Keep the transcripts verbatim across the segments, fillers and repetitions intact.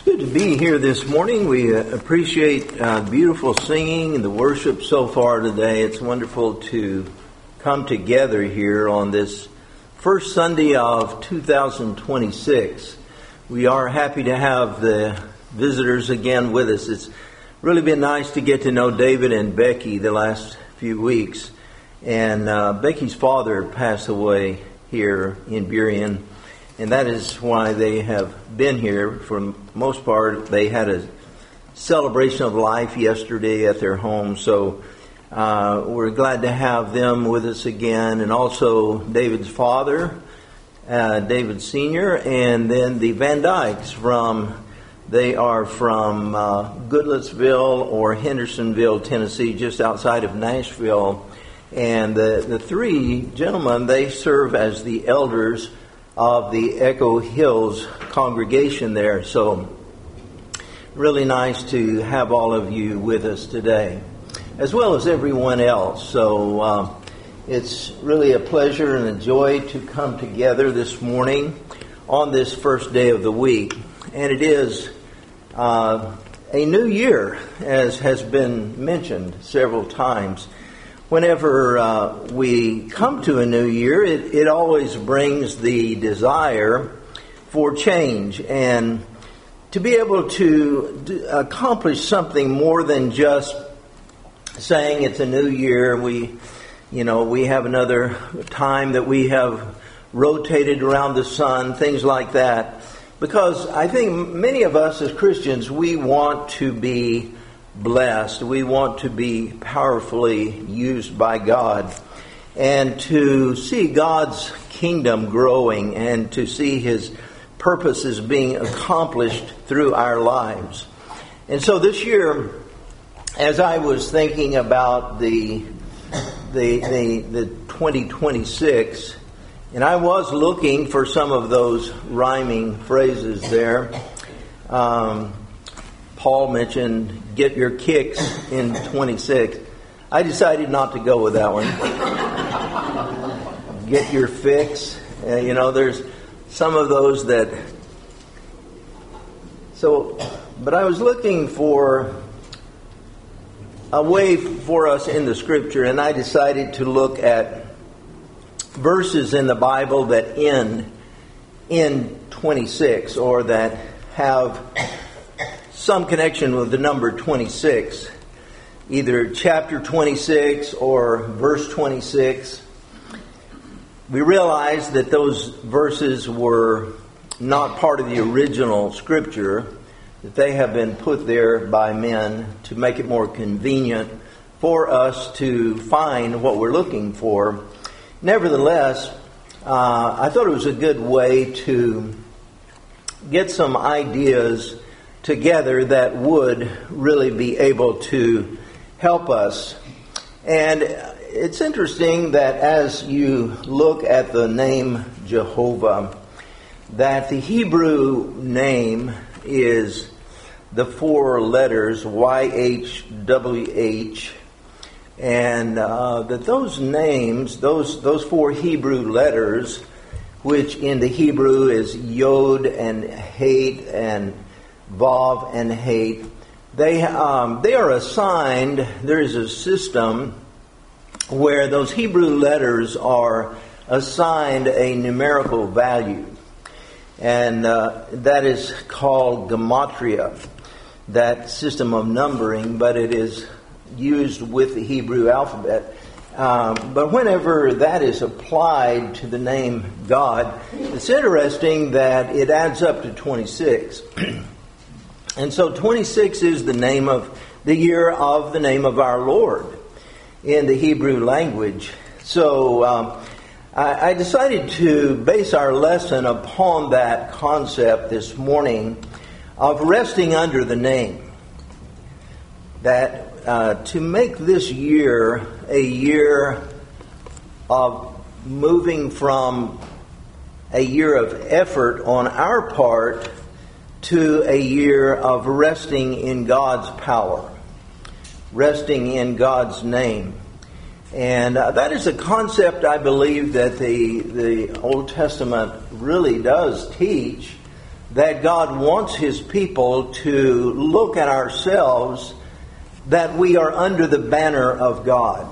Good to be here this morning. We uh, appreciate uh, beautiful singing and the worship so far today. It's wonderful to come together here on this first Sunday of two thousand twenty-six. We are happy to have the visitors again with us. It's really been nice to get to know David and Becky the last few weeks. And uh, Becky's father passed away here in Burien. And that is why they have been here. For the most part, they had a celebration of life yesterday at their home. So uh, we're glad to have them with us again. And also David's father, uh, David Senior, and then the Van Dykes from, they are from uh, Goodlettsville or Hendersonville, Tennessee, just outside of Nashville. And the, the three gentlemen, they serve as the elders of the Echo Hills congregation there. So really nice to have all of you with us today, as well as everyone else. So uh, it's really a pleasure and a joy to come together this morning on this first day of the week. And it is uh, a new year, as has been mentioned several times. Whenever uh, we come to a new year, it, it always brings the desire for change and to be able to do, accomplish something more than just saying it's a new year. We, you know, we have another time that we have rotated around the sun, things like that. Because I think many of us as Christians, we want to be blessed. We want to be powerfully used by God and to see God's kingdom growing and to see His purposes being accomplished through our lives. And so this year, as I was thinking about the the the, the twenty twenty-six, and I was looking for some of those rhyming phrases there. Um, Paul mentioned, get your kicks in twenty-six. I decided not to go with that one. Get your fix. Uh, you know, there's some of those that... So, but I was looking for a way for us in the Scripture, and I decided to look at verses in the Bible that end in twenty-six, or that have some connection with the number twenty-six, either chapter twenty-six or verse twenty-six. We realize that those verses were not part of the original Scripture, that they have been put there by men to make it more convenient for us to find what we're looking for. Nevertheless, uh, I thought it was a good way to get some ideas together that would really be able to help us. And it's interesting that as you look at the name Jehovah, that the Hebrew name is the four letters Y H W H, and uh, that those names, those those four Hebrew letters, which in the Hebrew is Yod and Hate and Vav and Hate, they um, they are assigned. There is a system where those Hebrew letters are assigned a numerical value, and uh, that is called gematria, that system of numbering, but it is used with the Hebrew alphabet. Um, but whenever that is applied to the name God, it's interesting that it adds up to twenty-six. And so twenty-six is the name of the year of the name of our Lord in the Hebrew language. So um, I, I decided to base our lesson upon that concept this morning of resting under the name. That uh, to make this year a year of moving from a year of effort on our part to a year of resting in God's power, resting in God's name. And uh, that is a concept I believe that the the Old Testament really does teach, that God wants His people to look at ourselves that we are under the banner of God.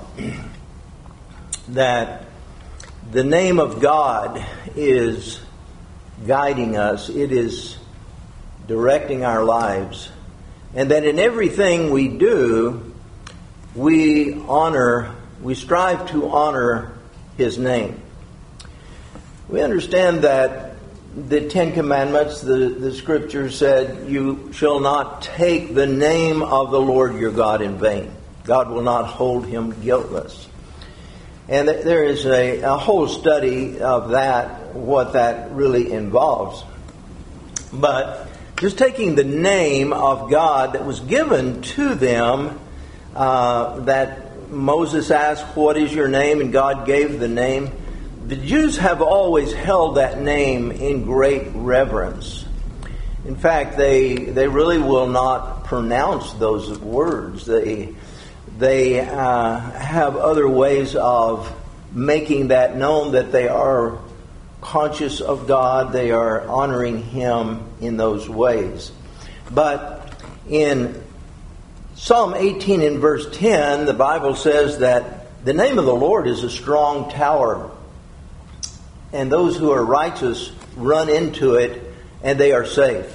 That the name of God is guiding us. It is directing our lives. And that in everything we do, we honor, we strive to honor His name. We understand that the Ten Commandments, the, the Scripture said, you shall not take the name of the Lord your God in vain. God will not hold him guiltless. And there is a, a whole study of that, what that really involves. But just taking the name of God that was given to them, uh, that Moses asked, what is your name? And God gave the name. The Jews have always held that name in great reverence. In fact, they they really will not pronounce those words. They they uh, have other ways of making that known, that they are conscious of God. They are honoring Him in those ways. But in Psalm eighteen in verse ten, the Bible says that the name of the Lord is a strong tower, and those who are righteous run into it, and they are safe.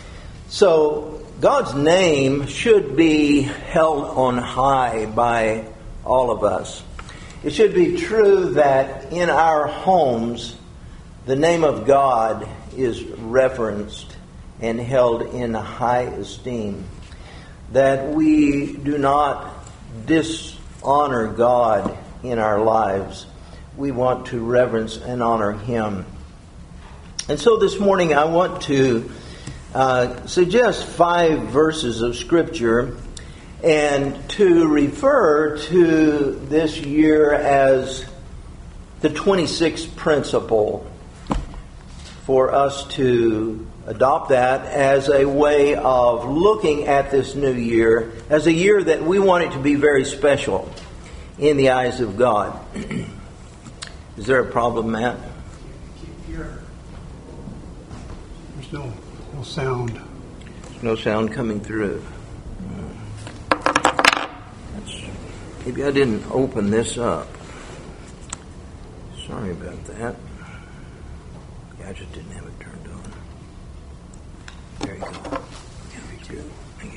So God's name should be held on high by all of us. It should be true that in our homes, the name of God is reverenced and held in high esteem. That we do not dishonor God in our lives. We want to reverence and honor Him. And so this morning I want to uh, suggest five verses of Scripture and to refer to this year as the twenty-sixth principle, for us to adopt that as a way of looking at this new year, as a year that we want it to be very special in the eyes of God. Is there a problem, Matt? There's no, no sound. There's no sound coming through. That's, maybe I didn't open this up. Sorry about that. Yeah, I just didn't have it turned on. There you go. Yeah, good. Thank you.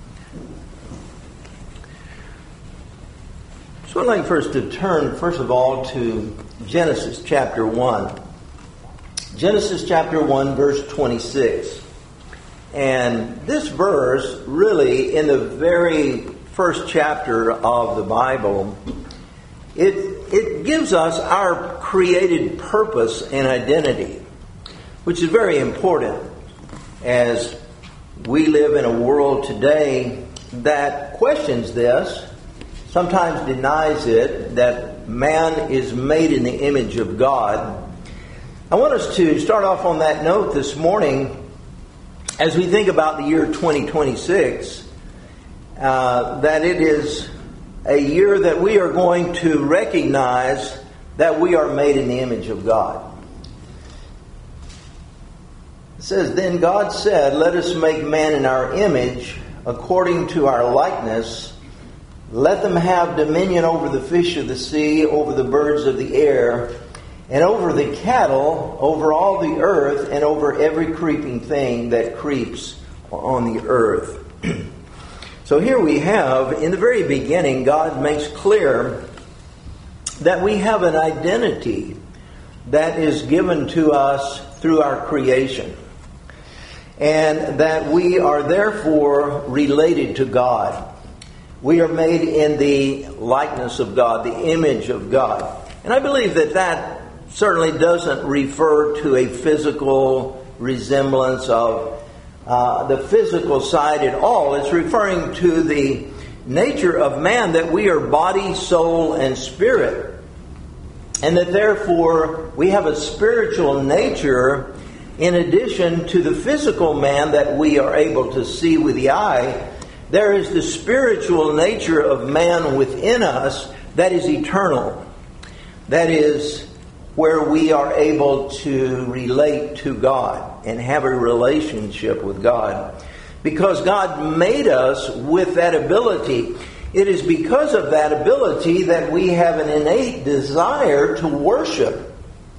So I'd like first to turn, first of all, to Genesis chapter one. Genesis chapter one, verse twenty-six. And this verse, really, in the very first chapter of the Bible, it, it gives us our created purpose and identity, which is very important as we live in a world today that questions this, sometimes denies it, that man is made in the image of God. I want us to start off on that note this morning as we think about the year twenty twenty-six, uh, that it is a year that we are going to recognize that we are made in the image of God. It says, then God said, let us make man in our image, according to our likeness. Let them have dominion over the fish of the sea, over the birds of the air, and over the cattle, over all the earth, and over every creeping thing that creeps on the earth. So here we have, in the very beginning, God makes clear that we have an identity that is given to us through our creation. And that we are therefore related to God. We are made in the likeness of God, the image of God. And I believe that that certainly doesn't refer to a physical resemblance of uh, the physical side at all. It's referring to the nature of man, that we are body, soul, and spirit. And that therefore we have a spiritual nature in addition to the physical man that we are able to see with the eye. There is the spiritual nature of man within us that is eternal. That is where we are able to relate to God. and have a relationship with God. Because God made us with that ability. It is because of that ability that we have an innate desire to worship.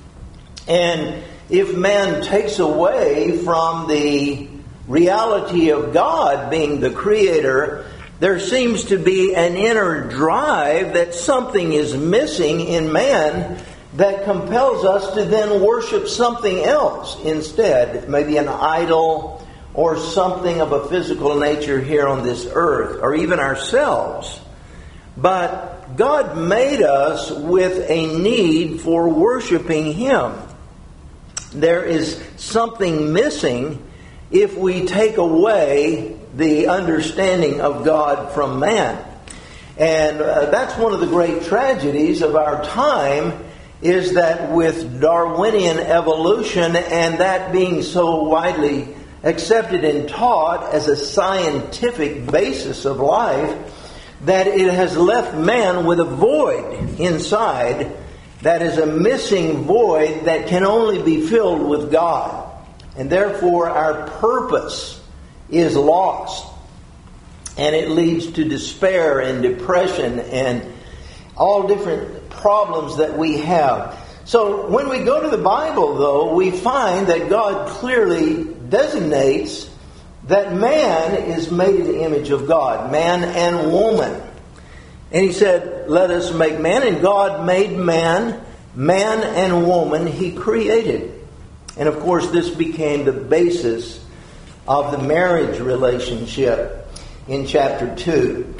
And if man takes away from the reality of God being the Creator, there seems to be an inner drive that something is missing in man that compels us to then worship something else instead. Maybe an idol or something of a physical nature here on this earth, or even ourselves. But God made us with a need for worshiping Him. There is something missing if we take away the understanding of God from man. And uh, that's one of the great tragedies of our time, is that with Darwinian evolution and that being so widely accepted and taught as a scientific basis of life, that it has left man with a void inside that is a missing void that can only be filled with God. And therefore our purpose is lost. And it leads to despair and depression and all different problems that we have. So when we go to the Bible, though, we find that God clearly designates that man is made in the image of God, man and woman. And He said, let us make man, and God made man, man and woman He created. And of course this became the basis of the marriage relationship in chapter two.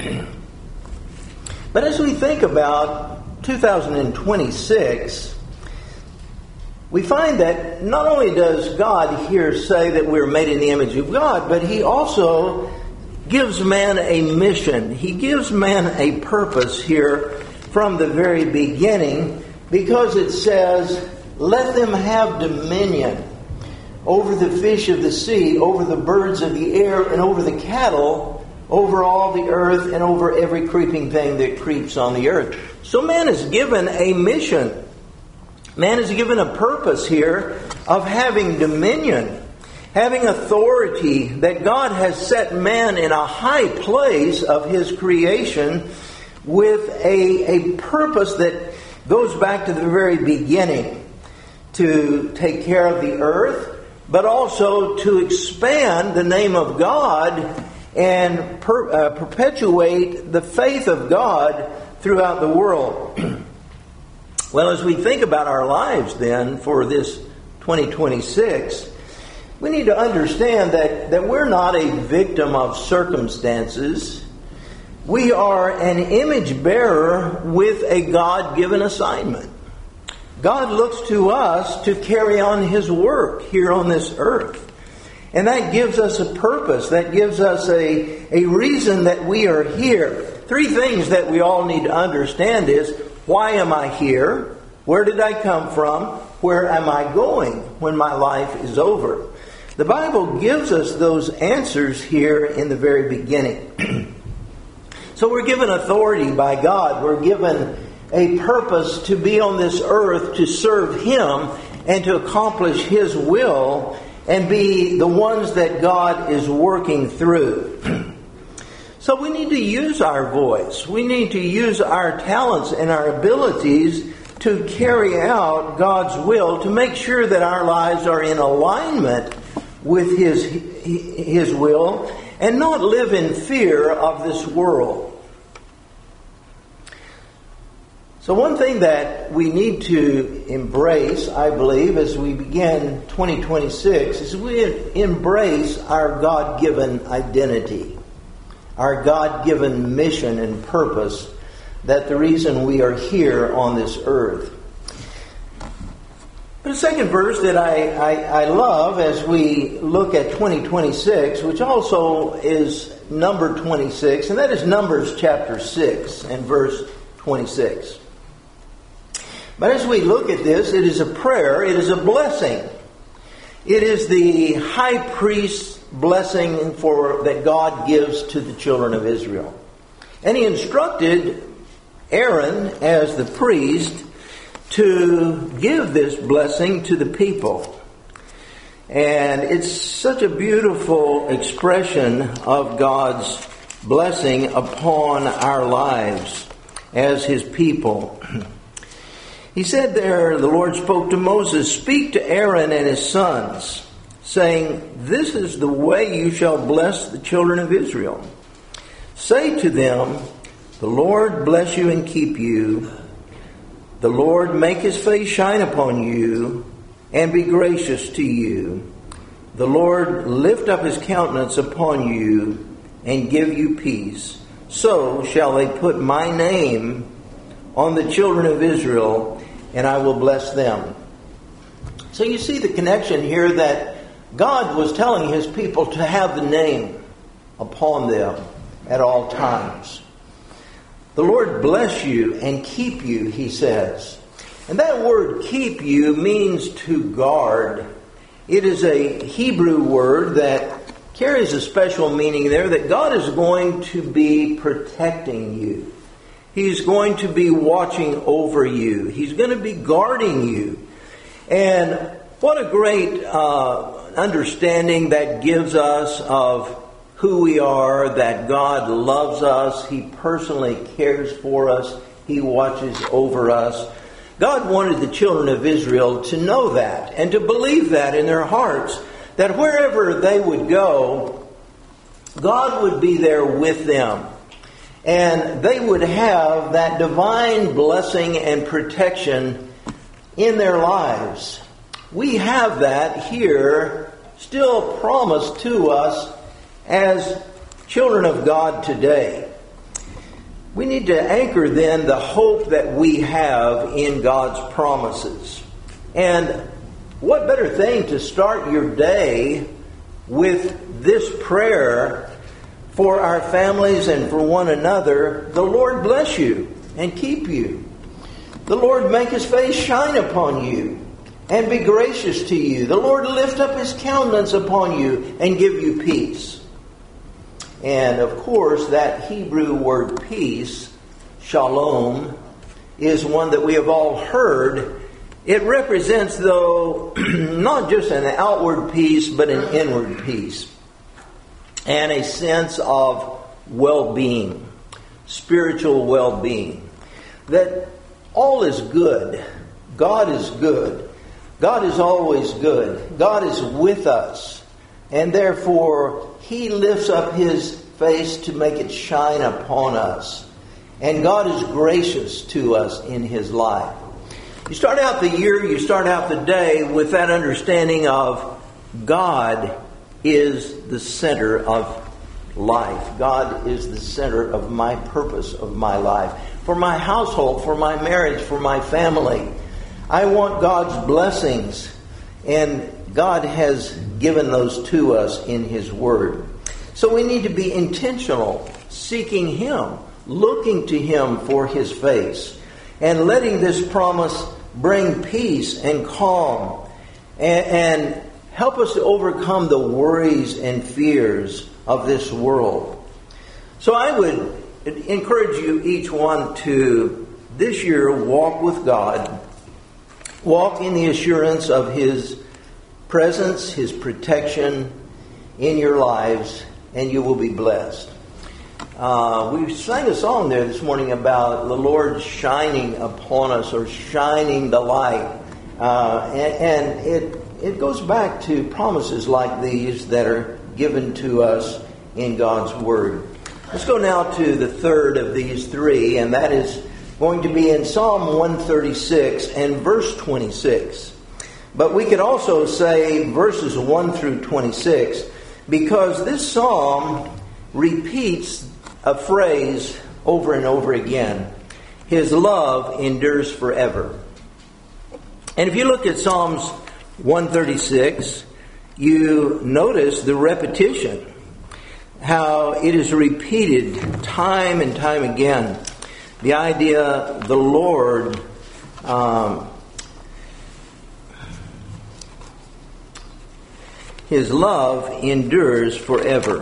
But as we think about two thousand twenty-six, we find that not only does God here say that we're made in the image of God, but He also gives man a mission. He gives man a purpose here from the very beginning, because it says, let them have dominion over the fish of the sea, over the birds of the air, and over the cattle, over all the earth, and over every creeping thing that creeps on the earth. So man is given a mission. Man is given a purpose here of having dominion, having authority, that God has set man in a high place of His creation with a, a purpose that goes back to the very beginning, to take care of the earth, but also to expand the name of God and per, uh, perpetuate the faith of God throughout the world. Well, as we think about our lives then for this twenty twenty-six, we need to understand that, that we're not a victim of circumstances. We are an image bearer with a God-given assignment. God looks to us to carry on His work here on this earth. And that gives us a purpose. That gives us a, a reason that we are here. Three things that we all need to understand is, why am I here? Where did I come from? Where am I going when my life is over? The Bible gives us those answers here in the very beginning. So we're given authority by God. We're given a purpose to be on this earth to serve Him and to accomplish His will and be the ones that God is working through. So we need to use our voice. We need to use our talents and our abilities to carry out God's will, to make sure that our lives are in alignment with His, His will, and not live in fear of this world. So one thing that we need to embrace, I believe, as we begin twenty twenty-six, is we embrace our God-given identity, our God-given mission and purpose, that the reason we are here on this earth. But a second verse that I, I, I love as we look at twenty twenty-six, which also is number twenty-six, and that is Numbers chapter six and verse twenty-six. But as we look at this, it is a prayer, it is a blessing. It is the high priest's blessing for that God gives to the children of Israel. And He instructed Aaron as the priest to give this blessing to the people. And it's such a beautiful expression of God's blessing upon our lives as His people. He said there, the Lord spoke to Moses, "Speak to Aaron and his sons, saying, This is the way you shall bless the children of Israel. Say to them, The Lord bless you and keep you. The Lord make His face shine upon you and be gracious to you. The Lord lift up His countenance upon you and give you peace. So shall they put my name on the children of Israel, and I will bless them." So you see the connection here that God was telling His people to have the name upon them at all times. The Lord bless you and keep you, He says. And that word keep you means to guard. It is a Hebrew word that carries a special meaning there, that God is going to be protecting you. He's going to be watching over you. He's going to be guarding you. And what a great uh, understanding that gives us of who we are, that God loves us. He personally cares for us. He watches over us. God wanted the children of Israel to know that and to believe that in their hearts, that wherever they would go, God would be there with them. And they would have that divine blessing and protection in their lives. We have that here still promised to us as children of God today. We need to anchor then the hope that we have in God's promises. And what better thing to start your day with this prayer for our families and for one another? The Lord bless you and keep you. The Lord make His face shine upon you and be gracious to you. The Lord lift up His countenance upon you and give you peace. And of course, that Hebrew word peace, shalom, is one that we have all heard. It represents, though, not just an outward peace, but an inward peace. And a sense of well-being, spiritual well-being. That all is good. God is good. God is always good. God is with us. And therefore, He lifts up His face to make it shine upon us. And God is gracious to us in His life. You start out the year, you start out the day with that understanding of God is the center of life. God is the center of my purpose of my life. For my household, for my marriage, for my family. I want God's blessings. And God has given those to us in His Word. So we need to be intentional, seeking Him, looking to Him for His face, and letting this promise bring peace and calm and, and help us to overcome the worries and fears of this world. So I would encourage you each one to this year walk with God, walk in the assurance of His presence, His protection in your lives, and you will be blessed. Uh, we sang a song there this morning about the Lord shining upon us, or shining the light. Uh, and and it, it goes back to promises like these that are given to us in God's Word. Let's go now to the third of these three, and that is going to be in Psalm one thirty-six and verse twenty-six. But we could also say verses one through twenty-six, because this psalm repeats a phrase over and over again. His love endures forever. And if you look at Psalms one thirty-six, you notice the repetition. How it is repeated time and time again. The idea, the Lord um, His love endures forever.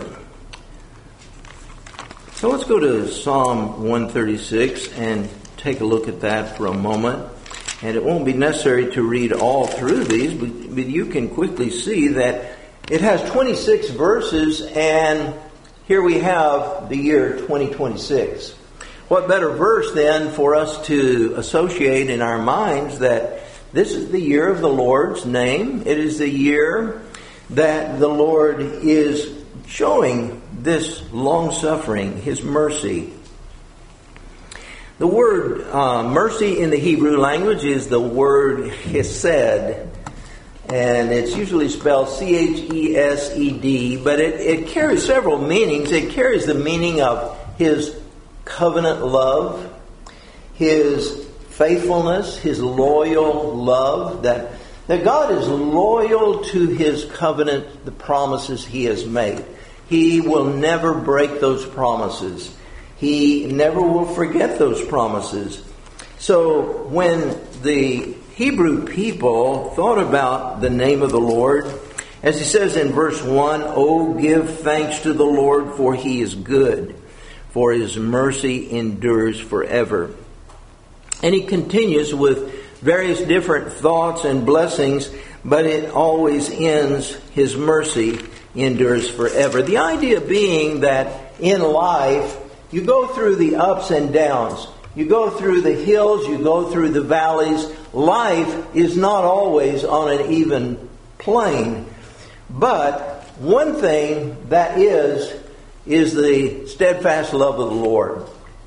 So let's go to Psalm one thirty-six and take a look at that for a moment. And it won't be necessary to read all through these, but, but you can quickly see that it has twenty-six verses, and here we have the year twenty twenty-six. What better verse then for us to associate in our minds that this is the year of the Lord's name. It is the year that the Lord is showing this long-suffering, His mercy. The word uh, mercy in the Hebrew language is the word hesed, and it's usually spelled C H E S E D, but it, it carries several meanings. It carries the meaning of His covenant love, His faithfulness, His loyal love, that, that God is loyal to His covenant, the promises He has made. He will never break those promises. He never will forget those promises. So when the Hebrew people thought about the name of the Lord, as He says in verse one, "Oh, give thanks to the Lord, for He is good, for His mercy endures forever." And He continues with various different thoughts and blessings, but it always ends, His mercy endures forever. The idea being that in life, you go through the ups and downs. You go through the hills, you go through the valleys. Life is not always on an even plane. But one thing that is, is the steadfast love of the Lord.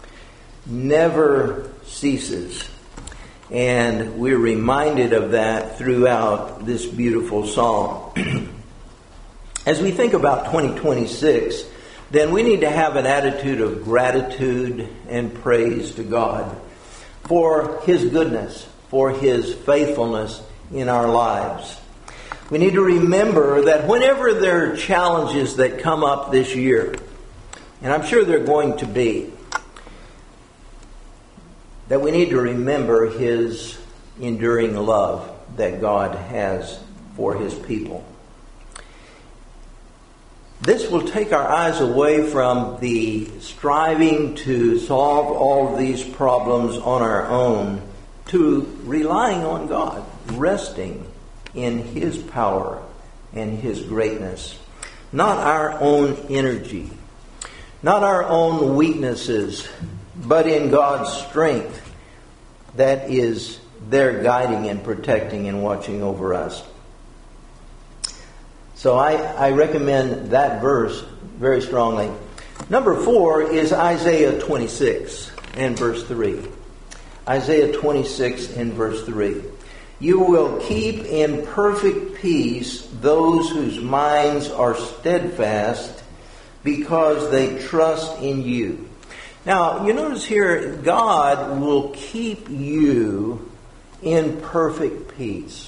Never ceases. And we're reminded of that throughout this beautiful psalm. As we think about twenty twenty-six, then we need to have an attitude of gratitude and praise to God for His goodness, for His faithfulness in our lives. We need to remember that whenever there are challenges that come up this year, and I'm sure they're going to be, that we need to remember His enduring love that God has for His people. This will take our eyes away from the striving to solve all of these problems on our own to relying on God, resting in His power and His greatness. Not our own energy, not our own weaknesses, but in God's strength that is there guiding and protecting and watching over us. So I, I recommend that verse very strongly. Number four is Isaiah twenty-six and verse three. Isaiah twenty-six and verse three. "You will keep in perfect peace those whose minds are steadfast because they trust in you." Now, you notice here, God will keep you in perfect peace.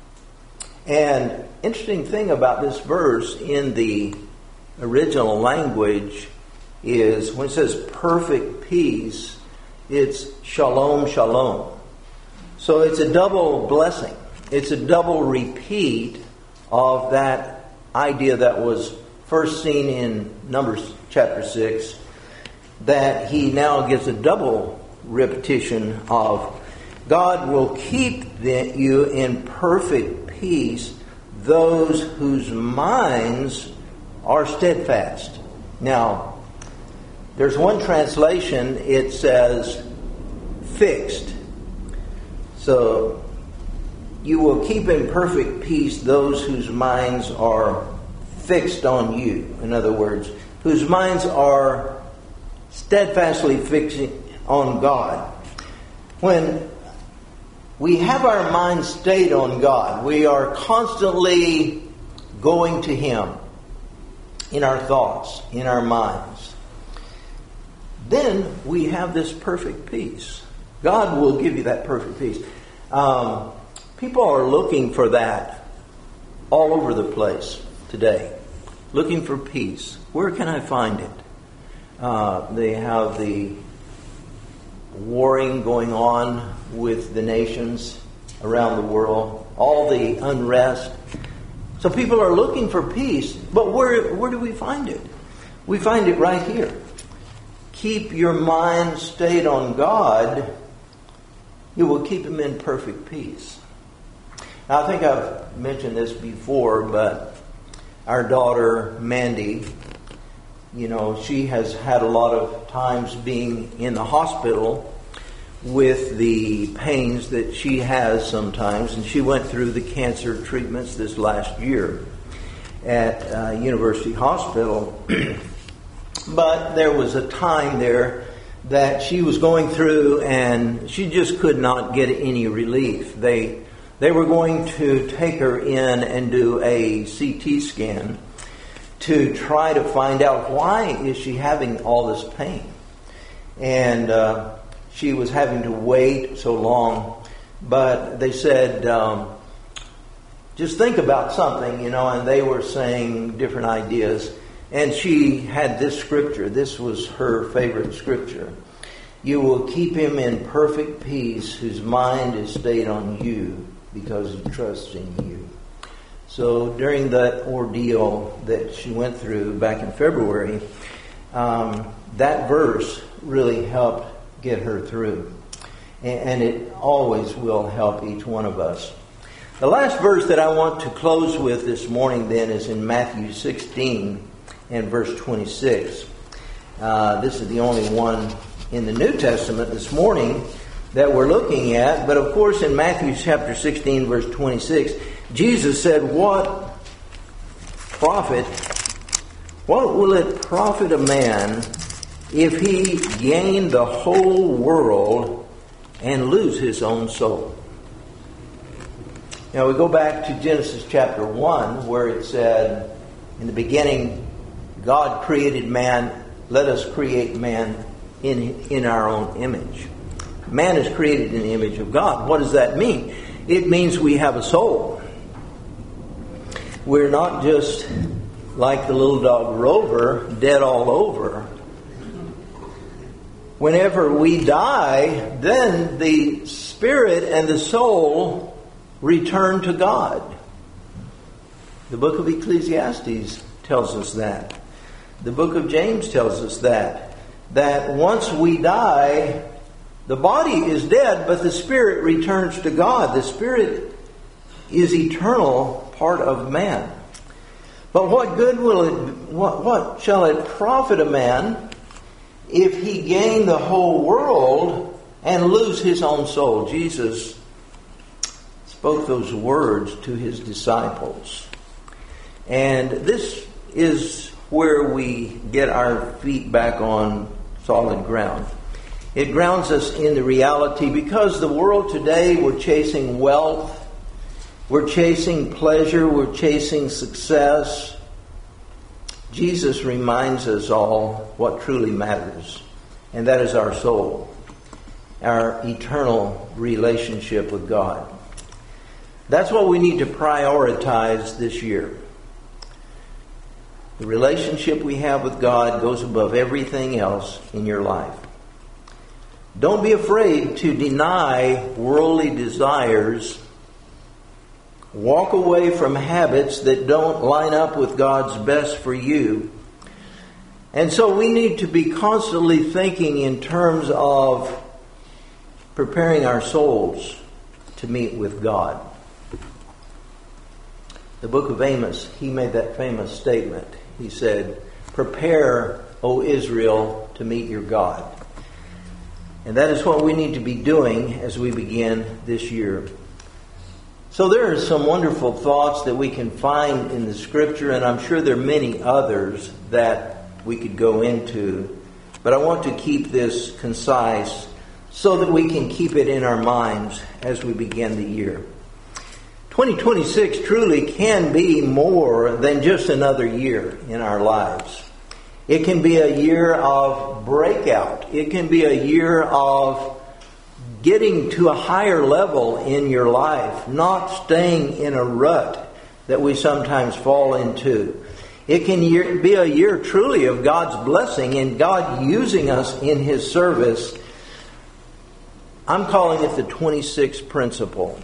And interesting thing about this verse in the original language is when it says perfect peace, it's shalom, shalom. So it's a double blessing. It's a double repeat of that idea that was first seen in Numbers chapter six, that he now gives a double repetition of God will keep the, you in perfect peace those whose minds are steadfast. Now, there's one translation, it says fixed. So, you will keep in perfect peace those whose minds are fixed on you. In other words, whose minds are steadfastly fixing on God. When we have our minds stayed on God, we are constantly going to Him in our thoughts, in our minds, then we have this perfect peace. God will give you that perfect peace. Um, people are looking for that all over the place today. Looking for peace. Where can I find it? Uh, they have the warring going on with the nations around the world, all the unrest. So people are looking for peace, but where where do we find it? We find it right here. Keep your mind stayed on God, you will keep him in perfect peace. Now, I think I've mentioned this before, but our daughter, Mandy, you know, she has had a lot of times being in the hospital with the pains that she has sometimes, and she went through the cancer treatments this last year at uh, University Hospital. But there was a time there that she was going through and she just could not get any relief. They they were going to take her in and do a C T scan to try to find out why is she having all this pain. And uh, she was having to wait so long. But they said, um, just think about something, you know, and they were saying different ideas. And she had this scripture. This was her favorite scripture. You will keep him in perfect peace whose mind is stayed on you because he trusts in you. So during that ordeal that she went through back in February, um, that verse really helped get her through. And it always will help each one of us. The last verse that I want to close with this morning then is in Matthew sixteen and verse twenty-six. Uh, this is the only one in the New Testament this morning that we're looking at. But of course in Matthew chapter sixteen verse twenty-six, Jesus said, what profit, what will it profit a man if he gain the whole world and lose his own soul? Now we go back to Genesis chapter one where it said, in the beginning, God created man, let us create man in, in our own image. Man is created in the image of God. What does that mean? It means we have a soul. We're not just like the little dog Rover, dead all over. Whenever we die, then the spirit and the soul return to God. The book of Ecclesiastes tells us that. The book of James tells us that. That once we die, the body is dead, but the spirit returns to God. The spirit is eternal part of man. But what good will it, what, what shall it profit a man if he gain the whole world and lose his own soul? Jesus spoke those words to his disciples. And this is where we get our feet back on solid ground. It grounds us in the reality, because the world today, we're chasing wealth, we're chasing pleasure, we're chasing success. Jesus reminds us all what truly matters, and that is our soul, our eternal relationship with God. That's what we need to prioritize this year. The relationship we have with God goes above everything else in your life. Don't be afraid to deny worldly desires. Walk away from habits that don't line up with God's best for you. And so we need to be constantly thinking in terms of preparing our souls to meet with God. The book of Amos, he made that famous statement. He said, prepare, O Israel, to meet your God. And that is what we need to be doing as we begin this year. So there are some wonderful thoughts that we can find in the Scripture, and I'm sure there are many others that we could go into. But I want to keep this concise so that we can keep it in our minds as we begin the year. twenty twenty-six truly can be more than just another year in our lives. It can be a year of breakout. It can be a year of getting to a higher level in your life, not staying in a rut that we sometimes fall into. It can be a year truly of God's blessing and God using us in His service. I'm calling it the twenty-six principle.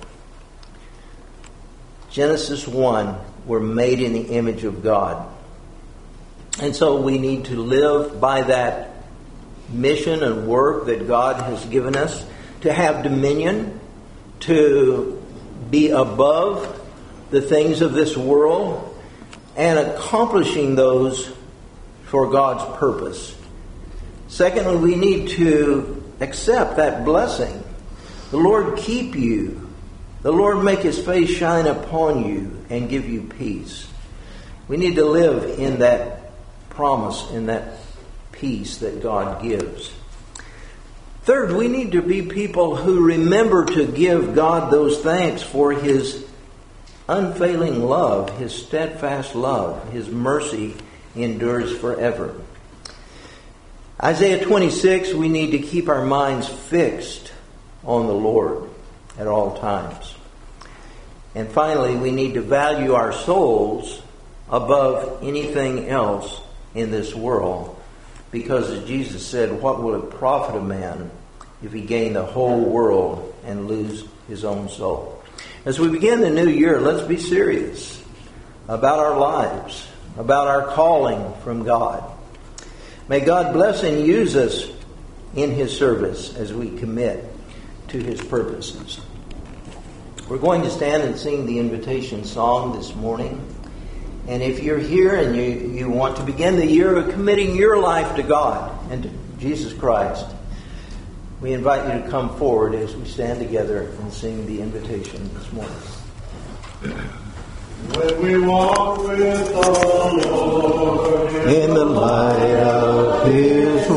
Genesis one, we're made in the image of God. And so we need to live by that mission and work that God has given us to have dominion, to be above the things of this world, and accomplishing those for God's purpose. Secondly, we need to accept that blessing. The Lord keep you. The Lord make His face shine upon you and give you peace. We need to live in that promise, in that peace that God gives. Third, we need to be people who remember to give God those thanks for His unfailing love, His steadfast love. His mercy endures forever. Isaiah twenty-six, we need to keep our minds fixed on the Lord at all times. And finally, we need to value our souls above anything else in this world. Because as Jesus said, what will it profit a man if he gain the whole world and lose his own soul? As we begin the new year, let's be serious about our lives, about our calling from God. May God bless and use us in His service as we commit to His purposes. We're going to stand and sing the invitation song this morning. And if you're here and you, you want to begin the year of committing your life to God and to Jesus Christ, we invite you to come forward as we stand together and sing the invitation this morning. When we walk with the Lord in the light of His